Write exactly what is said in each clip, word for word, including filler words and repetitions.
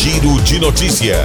Giro de Notícia.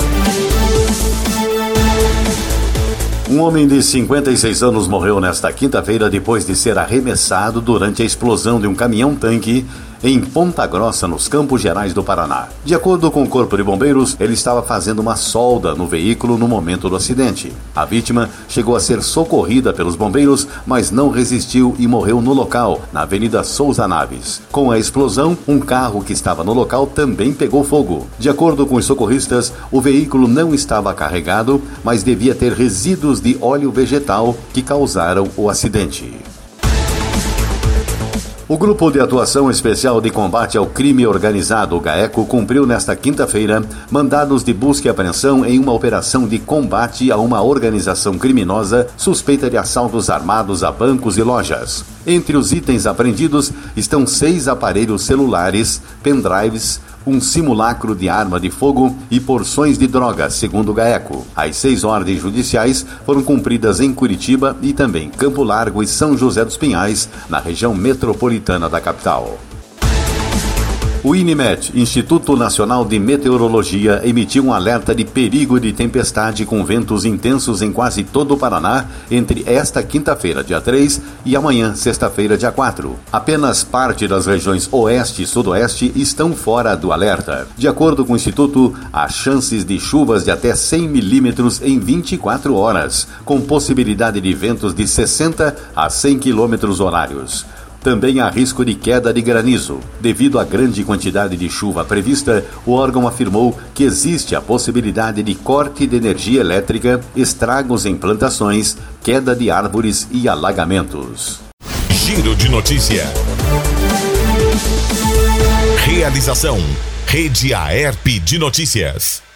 Um homem de cinquenta e seis anos morreu nesta quinta-feira depois de ser arremessado durante a explosão de um caminhão-tanque em Ponta Grossa, nos Campos Gerais do Paraná. De acordo com o Corpo de Bombeiros, ele estava fazendo uma solda no veículo no momento do acidente. A vítima chegou a ser socorrida pelos bombeiros, mas não resistiu e morreu no local, na Avenida Souza Naves. Com a explosão, um carro que estava no local também pegou fogo. De acordo com os socorristas, o veículo não estava carregado, mas devia ter resíduos de óleo vegetal que causaram o acidente. O Grupo de Atuação Especial de Combate ao Crime Organizado, o GAECO, cumpriu nesta quinta-feira mandados de busca e apreensão em uma operação de combate a uma organização criminosa suspeita de assaltos armados a bancos e lojas. Entre os itens apreendidos estão seis aparelhos celulares, pendrives, um simulacro de arma de fogo e porções de drogas, segundo o GAECO. As seis ordens judiciais foram cumpridas em Curitiba e também Campo Largo e São José dos Pinhais, na região metropolitana da capital. O INMET, Instituto Nacional de Meteorologia, emitiu um alerta de perigo de tempestade com ventos intensos em quase todo o Paraná entre esta quinta-feira, dia três, e amanhã, sexta-feira, dia quatro. Apenas parte das regiões oeste e sudoeste estão fora do alerta. De acordo com o Instituto, há chances de chuvas de até cem milímetros em vinte e quatro horas, com possibilidade de ventos de sessenta a cem quilômetros horários. Também há risco de queda de granizo. Devido à grande quantidade de chuva prevista, o órgão afirmou que existe a possibilidade de corte de energia elétrica, estragos em plantações, queda de árvores e alagamentos. Giro de Notícia. Realização: Rede Aerp de Notícias.